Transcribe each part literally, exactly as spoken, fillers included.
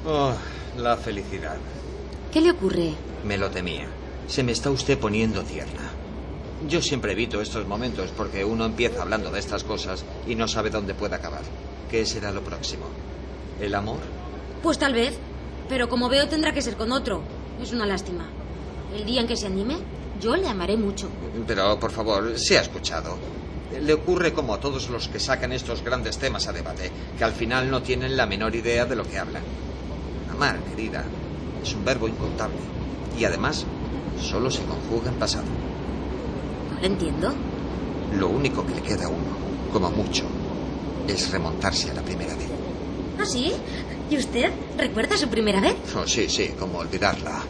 Oh, la felicidad. ¿Qué le ocurre? Me lo temía. Se me está usted poniendo tierna. Yo siempre evito estos momentos porque uno empieza hablando de estas cosas y no sabe dónde puede acabar. ¿Qué será lo próximo? ¿El amor? Pues tal vez, pero como veo tendrá que ser con otro. Es una lástima. El día en que se anime, yo le amaré mucho. Pero, por favor, se ha escuchado. Le ocurre como a todos los que sacan estos grandes temas a debate, que al final no tienen la menor idea de lo que hablan. Amar, querida, es un verbo incontable. Y además, solo se conjuga en pasado. No lo entiendo. Lo único que le queda a uno, como mucho, es remontarse a la primera vez. ¿Ah, sí? ¿Y usted recuerda su primera vez? Oh, sí, sí, como olvidarla.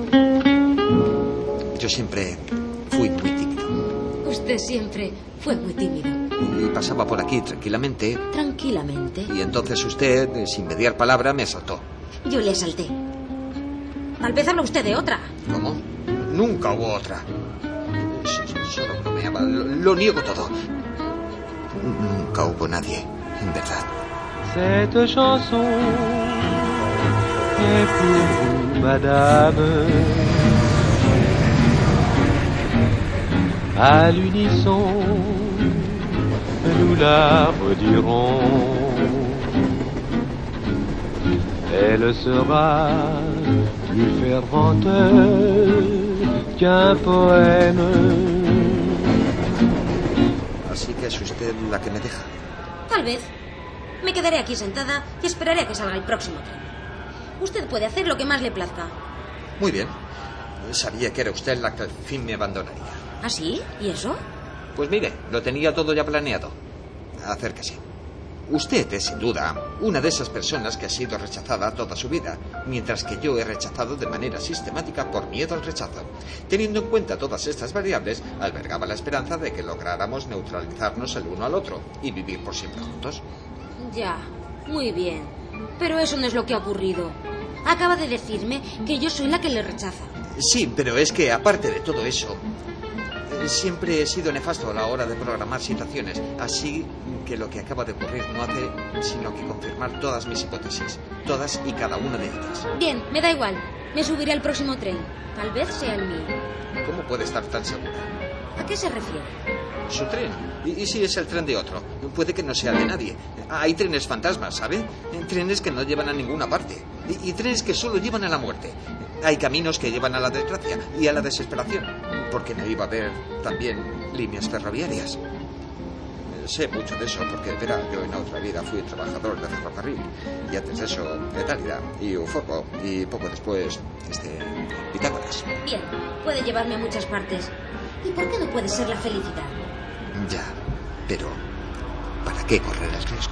Yo siempre fui muy tímido. Usted siempre fue muy tímido. Y pasaba por aquí tranquilamente. Tranquilamente. Y entonces usted, sin mediar palabra, me asaltó. Yo le asalté. Tal vez habla usted de otra. ¿Cómo? Nunca hubo otra. Solo bromeaba. Lo, lo niego todo. Nunca hubo nadie, en verdad. Cette chanson est pour vous, madame. À l'unisson, nous la redirons. Elle sera plus fervente qu'un poème. Así que es usted la que me deja. Tal vez. Me quedaré aquí sentada y esperaré a que salga el próximo tren. Usted puede hacer lo que más le plazca. Muy bien. Sabía que era usted la que al fin me abandonaría. ¿Ah, sí? ¿Y eso? Pues mire, lo tenía todo ya planeado. Acérquese. Usted es, sin duda, una de esas personas que ha sido rechazada toda su vida, mientras que yo he rechazado de manera sistemática por miedo al rechazo. Teniendo en cuenta todas estas variables, albergaba la esperanza de que lográramos neutralizarnos el uno al otro y vivir por siempre juntos. Ya, muy bien. Pero eso no es lo que ha ocurrido. Acaba de decirme que yo soy la que le rechaza. Sí, pero es que, aparte de todo eso, siempre he sido nefasto a la hora de programar situaciones. Así que lo que acaba de ocurrir no hace sino que confirmar todas mis hipótesis. Todas y cada una de ellas. Bien, me da igual. Me subiré al próximo tren. Tal vez sea el mío. ¿Cómo puede estar tan segura? ¿A qué se refiere? Su tren. ¿Y, y si es el tren de otro? Puede que no sea de nadie. Hay trenes fantasmas, ¿sabe? Trenes que no llevan a ninguna parte. Y, y trenes que solo llevan a la muerte. Hay caminos que llevan a la desgracia y a la desesperación. Porque no iba a haber también líneas ferroviarias. Sé mucho de eso porque, verá, yo en otra vida fui trabajador de ferrocarril. Y antes de eso, Etálida y Euforbo. Y poco después, este, Pitágoras. Bien, puede llevarme a muchas partes. ¿Y por qué no puede ser la felicidad? Ya, pero ¿para qué correr el riesgo?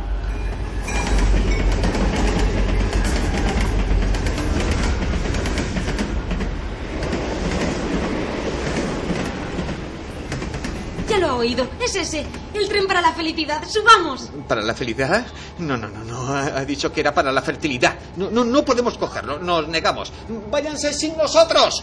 Ya lo ha oído, es ese, el tren para la felicidad, subamos. ¿Para la felicidad? No, no, no, no, ha dicho que era para la fertilidad. No, no, no podemos cogerlo, nos negamos. ¡Váyanse sin nosotros!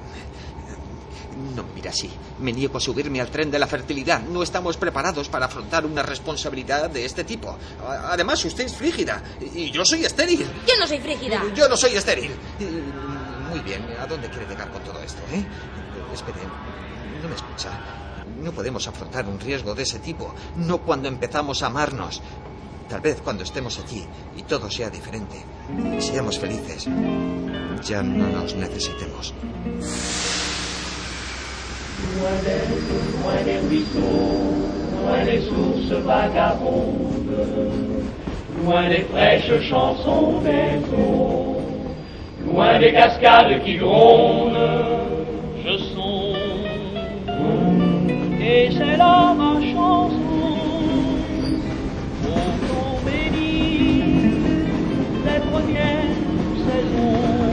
No, mira, sí, me niego a subirme al tren de la fertilidad. No estamos preparados para afrontar una responsabilidad de este tipo. Además, usted es frígida y yo soy estéril. Yo no soy frígida. Yo no soy estéril. Muy bien, ¿a dónde quiere llegar con todo esto, eh? Espere, no me escucha. No podemos afrontar un riesgo de ese tipo, no cuando empezamos a amarnos. Tal vez cuando estemos allí y todo sea diferente y seamos felices, ya no nos necesitemos. Loin des, loin des ruisseaux, loin des sources vagabondes, loin des fraîches chansons des eaux, loin des cascades qui grondent, je songe, et c'est là ma chanson, au ton béni, les premières saisons,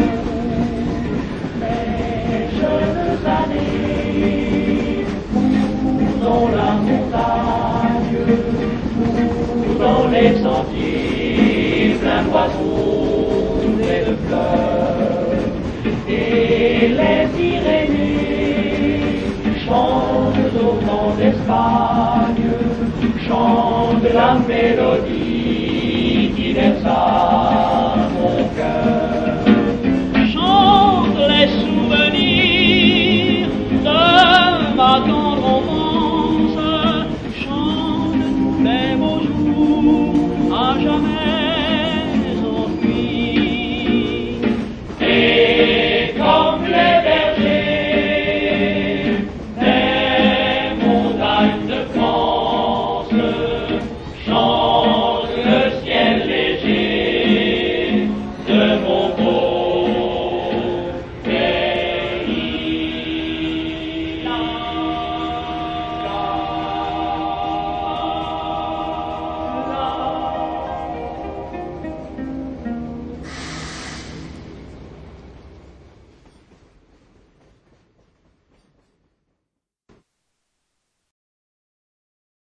les jeunes années, dans la montagne, ou dans les sentiers pleins d'oiseaux et de fleurs, et les Pyrénées chantent au vent d'Espagne, chantent la mélodie